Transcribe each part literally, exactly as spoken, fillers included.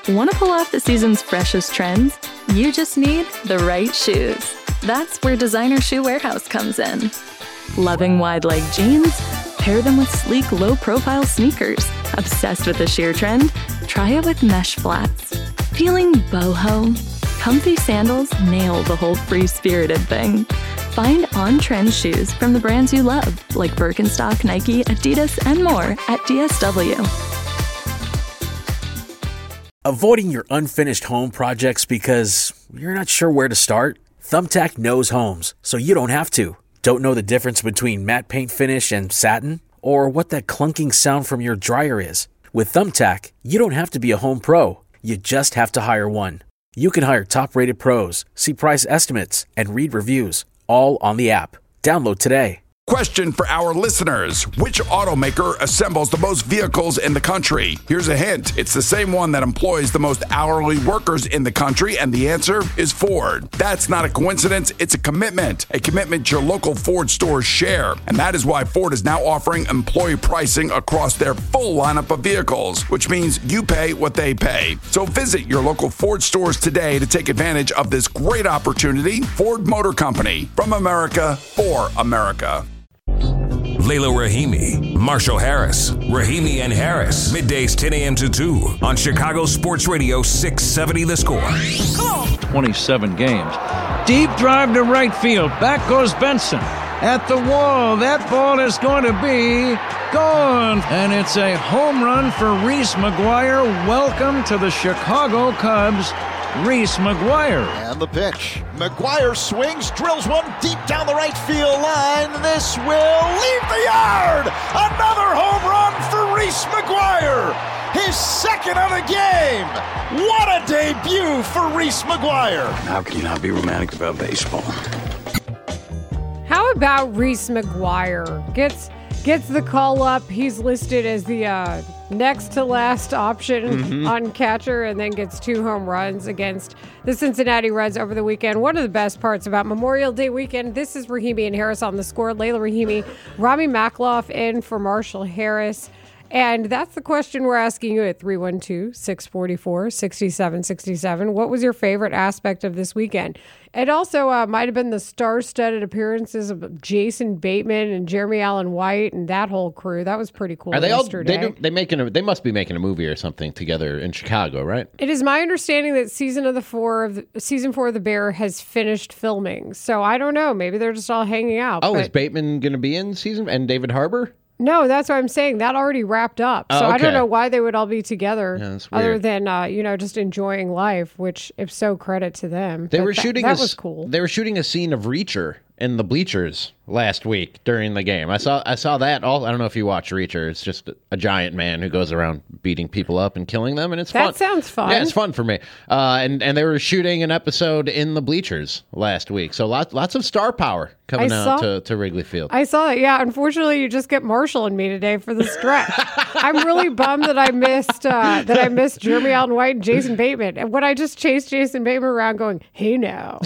Want to pull off the season's freshest trends? You just need the right shoes. That's where Designer Shoe Warehouse comes in. Loving wide-leg jeans? Pair them with sleek, low-profile sneakers. Obsessed with the sheer trend? Try it with mesh flats. Feeling boho? Comfy sandals nail the whole free-spirited thing. Find on-trend shoes from the brands you love, like Birkenstock, Nike, Adidas, and more at D S W. Avoiding your unfinished home projects because you're not sure where to start? Thumbtack knows homes, so you don't have to. Don't know the difference between matte paint finish and satin? Or what that clunking sound from your dryer is? With Thumbtack, you don't have to be a home pro. You just have to hire one. You can hire top-rated pros, see price estimates, and read reviews, all on the app. Download today. Question for our listeners. Which automaker assembles the most vehicles in the country? Here's a hint. It's the same one that employs the most hourly workers in the country, and the answer is Ford. That's not a coincidence. It's a commitment. A commitment your local Ford stores share. And that is why Ford is now offering employee pricing across their full lineup of vehicles, which means you pay what they pay. So visit your local Ford stores today to take advantage of this great opportunity. Ford Motor Company. From America, for America. Layla Rahimi, Marshall Harris, Rahimi and Harris. Middays ten a.m. to two on Chicago Sports Radio six seventy The Score. twenty-seven games. Deep drive to right field. Back goes Benson. At the wall. That ball is going to be gone. And it's a home run for Reese McGuire. Welcome to the Chicago Cubs, Reese McGuire. And the pitch. McGuire swings, drills one deep down the right field line. This will leave the yard. Another home run for Reese McGuire. His second of the game. What a debut for Reese McGuire. How can you not be romantic about baseball? How about Reese McGuire? Gets gets the call up. He's listed as the uh, next to last option mm-hmm. on catcher, and then gets two home runs against the Cincinnati Reds over the weekend. One of the best parts about Memorial Day weekend. This is Rahimi and Harris on The Score. Layla Rahimi, Rami Makloff in for Marshall Harris. And that's the question we're asking you at three one two, six four four, six seven six seven. What was your favorite aspect of this weekend? It also uh, might have been the star-studded appearances of Jason Bateman and Jeremy Allen White and that whole crew. That was pretty cool. Are they yesterday. all? They, do, they making a, They must be making a movie or something together in Chicago, right? It is my understanding that season of the four of the, season four of The Bear has finished filming. So I don't know. Maybe they're just all hanging out. Oh, but... is Bateman going to be in season and David Harbour? No, that's what I'm saying. That already wrapped up. So oh, okay. I don't know why they would all be together yeah, that's other weird. than, uh, you know, just enjoying life, which, if so, credit to them. They but were th- shooting That a, was cool. They were shooting a scene of Reacher in the bleachers last week during the game. I saw I saw that. All I don't know if you watch Reacher. It's just a giant man who goes around beating people up and killing them, and it's that fun. That sounds fun. Yeah, it's fun for me. Uh, and and they were shooting an episode in the bleachers last week, so lots lots of star power coming I out saw, to, to Wrigley Field. I saw it. Yeah, unfortunately, you just get Marshall and me today for the stretch. I'm really bummed that I missed uh, that I missed Jeremy Allen White and Jason Bateman. And when I just chased Jason Bateman around, going, "Hey now."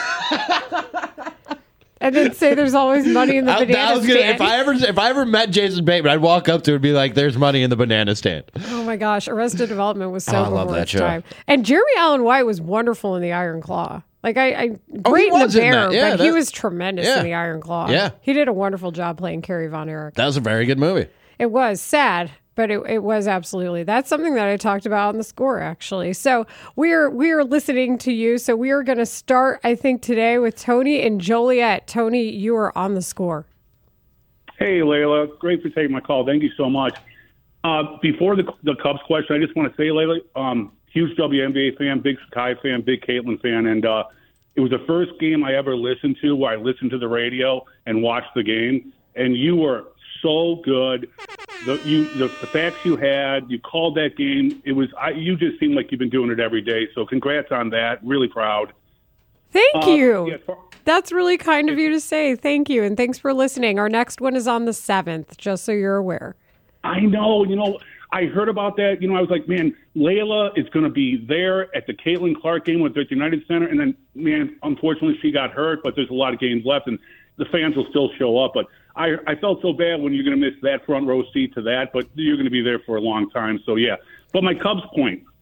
And then say there's always money in the I, banana I was gonna, stand. If I ever if I ever met Jason Bateman, I'd walk up to him and be like, "There's money in the banana stand." Oh my gosh, Arrested Development was so oh, I before love that its show. time. And Jeremy Allen White was wonderful in The Iron Claw. Like I, I Oh, great he in was The in Bear, that. Yeah, but he that- was tremendous yeah. in The Iron Claw. Yeah. He did a wonderful job playing Kerry Von Erich. That was a very good movie. It was sad, but it, it was absolutely. That's something that I talked about on The Score, actually. So we're we're listening to you. So we are going to start, I think, today with Tony and Joliet. Tony, you are on The Score. Hey, Layla. Great for taking my call. Thank you so much. Uh, before the, the Cubs question, I just want to say, Layla, um, huge W N B A fan, big Sky fan, big Caitlin fan, and uh, it was the first game I ever listened to where I listened to the radio and watched the game, and you were so good. The, you, the, the facts you had, you called that game. It was I, you just seemed like you've been doing it every day. So congrats on that. Really proud. Thank uh, you. Yeah, for, That's really kind of you to say. Thank you, and thanks for listening. Our next one is on the seventh, just so you're aware. I know. You know, I heard about that. You know, I was like, man, Layla is going to be there at the Caitlin Clark game with the United Center, and then, man, unfortunately she got hurt, but there's a lot of games left, and the fans will still show up. But I, I felt so bad when you're going to miss that front row seat to that, but you're going to be there for a long time. So, yeah. But my Cubs point,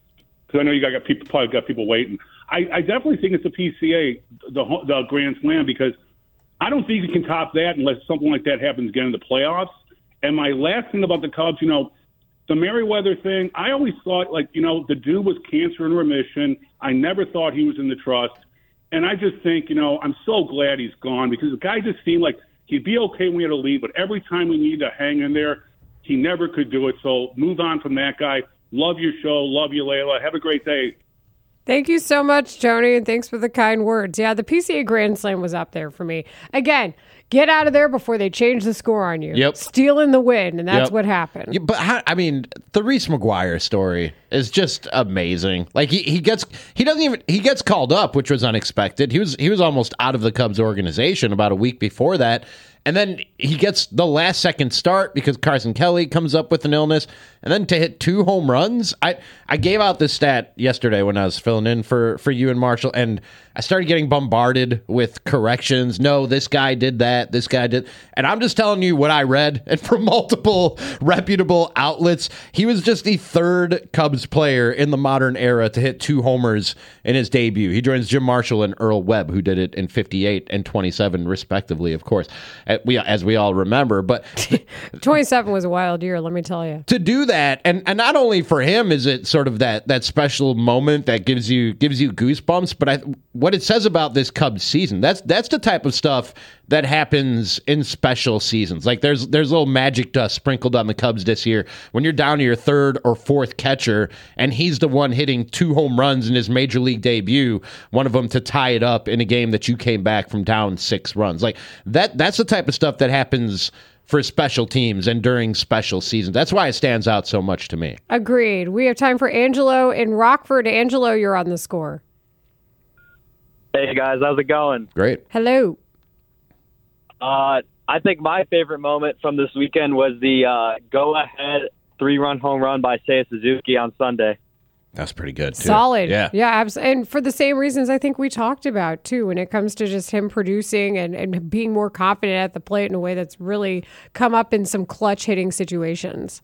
because I know you got people probably got people waiting. I, I definitely think it's the P C A, the the Grand Slam, because I don't think you can top that unless something like that happens again in the playoffs. And my last thing about the Cubs, you know, the Merriweather thing, I always thought, like, you know, the dude was cancer in remission. I never thought he was in the trust. And I just think, you know, I'm so glad he's gone, because the guy just seemed like he'd be okay when we had to leave, but every time we need to hang in there, he never could do it. So move on from that guy. Love your show. Love you, Layla. Have a great day. Thank you so much, Tony, and thanks for the kind words. Yeah, the P C A Grand Slam was up there for me. Again, get out of there before they change the score on you. Yep. Stealing the win, and that's Yep. what happened. Yeah, but how, I mean, the Reese McGuire story is just amazing. Like he, he gets he doesn't even he gets called up, which was unexpected. He was he was almost out of the Cubs organization about a week before that. And then he gets the last second start because Carson Kelly comes up with an illness. And then to hit two home runs, I, I gave out this stat yesterday when I was filling in for, for you and Marshall, and I started getting bombarded with corrections. No, this guy did that. This guy did. And I'm just telling you what I read, and from multiple reputable outlets. He was just the third Cubs player in the modern era to hit two homers in his debut. He joins Jim Marshall and Earl Webb, who did it in fifty-eight and twenty-seven, respectively, of course, we, as we all remember. But twenty-seven was a wild year, let me tell you. To do that, and, and not only for him is it sort of that that special moment that gives you gives you goosebumps, but I, what it says about this Cubs season, that's that's the type of stuff that happens in special seasons. Like there's there's a little magic dust sprinkled on the Cubs this year when you're down to your third or fourth catcher, and he's the one hitting two home runs in his major league debut, one of them to tie it up in a game that you came back from down six runs. Like that that's the type of stuff that happens for special teams and during special seasons. That's why it stands out so much to me. Agreed. We have time for Angelo in Rockford. Angelo, you're on the score. Hey, guys. How's it going? Great. Hello. Uh, I think my favorite moment from this weekend was the uh, go-ahead three-run home run by Seiya Suzuki on Sunday. That's pretty good, too. Solid. Yeah. Yeah, abs- and for the same reasons I think we talked about, too, when it comes to just him producing and, and being more confident at the plate in a way that's really come up in some clutch hitting situations.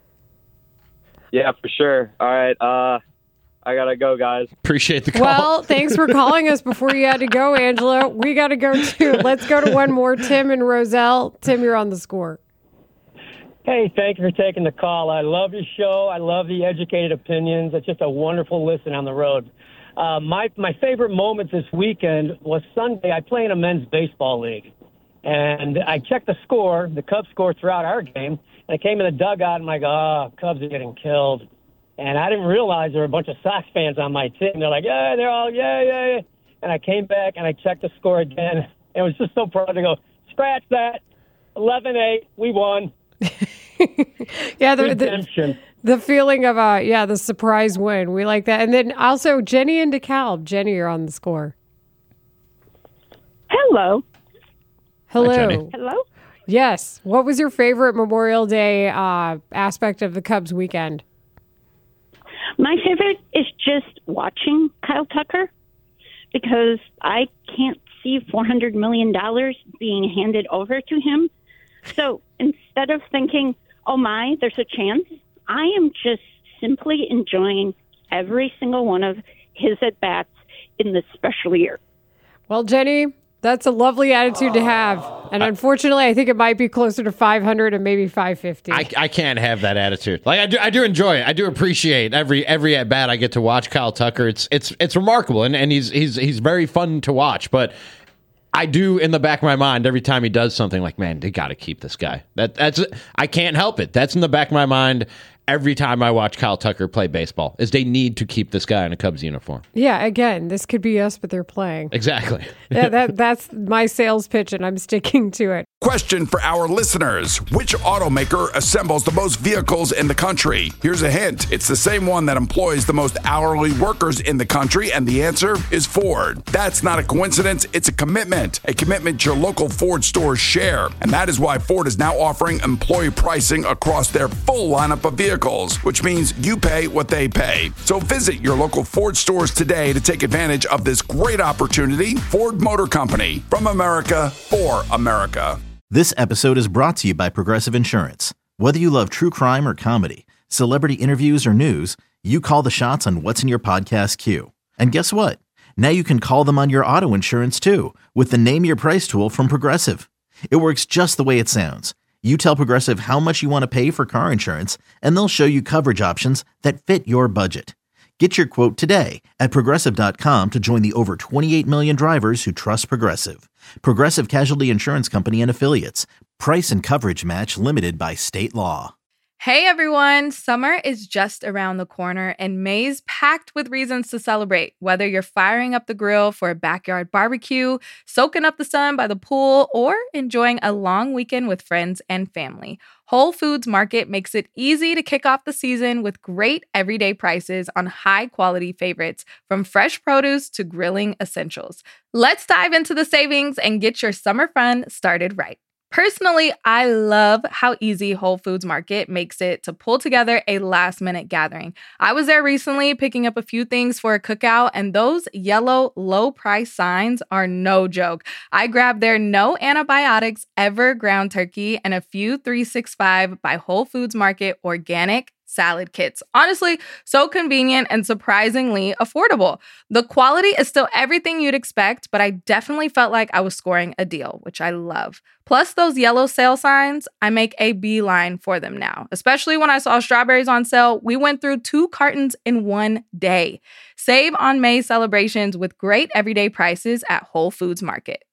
Yeah, for sure. All right. Uh, I got to go, guys. Appreciate the call. Well, thanks for calling us before you had to go, Angelo. We got to go, too. Let's go to one more. Tim and Roselle. Tim, you're on the score. Hey, thank you for taking the call. I love your show. I love the educated opinions. It's just a wonderful listen on the road. Uh, my my favorite moment this weekend was Sunday. I play in a men's baseball league, and I checked the score, the Cubs score throughout our game, and I came in the dugout, and I'm like, oh, Cubs are getting killed. And I didn't realize there were a bunch of Sox fans on my team. They're like, yeah, they're all, yeah, yeah, yeah. And I came back, and I checked the score again. And I was just so proud to go, scratch that, eleven eight, we won. yeah, the, the, the feeling of, uh, yeah, the surprise win. We like that. And then also Jenny and DeKalb. Jenny, you're on the score. Hello. Hello. Hi, Hello. Yes. What was your favorite Memorial Day uh, aspect of the Cubs weekend? My favorite is just watching Kyle Tucker, because I can't see four hundred million dollars being handed over to him. So instead of thinking, oh my, there's a chance, I am just simply enjoying every single one of his at-bats in this special year. Well, Jenny, that's a lovely attitude to have. And unfortunately, I think it might be closer to five hundred and maybe five fifty. I, I can't have that attitude. Like I do, I do enjoy it. I do appreciate every every at bat I get to watch Kyle Tucker. It's it's it's remarkable, and, and he's he's he's very fun to watch. But I do, in the back of my mind, every time he does something, like, man, they got to keep this guy. That that's I can't help it. That's in the back of my mind every time I watch Kyle Tucker play baseball, is they need to keep this guy in a Cubs uniform. Yeah, again, this could be us, but they're playing. Exactly. yeah, that that's my sales pitch, and I'm sticking to it. Question for our listeners. Which automaker assembles the most vehicles in the country? Here's a hint. It's the same one that employs the most hourly workers in the country, and the answer is Ford. That's not a coincidence. It's a commitment. A commitment your local Ford stores share. And that is why Ford is now offering employee pricing across their full lineup of vehicles, which means you pay what they pay. So visit your local Ford stores today to take advantage of this great opportunity. Ford Motor Company, from America, for America. This episode is brought to you by Progressive Insurance. Whether you love true crime or comedy, celebrity interviews or news, You call the shots on what's in your podcast queue. And guess what? Now you can call them on your auto insurance too with the Name Your Price tool from Progressive. It works just the way it sounds. You tell Progressive how much you want to pay for car insurance, and they'll show you coverage options that fit your budget. Get your quote today at Progressive dot com to join the over twenty-eight million drivers who trust Progressive. Progressive Casualty Insurance Company and Affiliates. Price and coverage match limited by state law. Hey everyone, summer is just around the corner and May's packed with reasons to celebrate. Whether you're firing up the grill for a backyard barbecue, soaking up the sun by the pool, or enjoying a long weekend with friends and family, Whole Foods Market makes it easy to kick off the season with great everyday prices on high-quality favorites, from fresh produce to grilling essentials. Let's dive into the savings and get your summer fun started right. Personally, I love how easy Whole Foods Market makes it to pull together a last-minute gathering. I was there recently picking up a few things for a cookout, and those yellow low-price signs are no joke. I grabbed their no antibiotics ever ground turkey and a few three sixty-five by Whole Foods Market organic salad kits. Honestly, so convenient and surprisingly affordable. The quality is still everything you'd expect, but I definitely felt like I was scoring a deal, which I love. Plus those yellow sale signs, I make a beeline for them now. Especially when I saw strawberries on sale, we went through two cartons in one day. Save on May celebrations with great everyday prices at Whole Foods Market.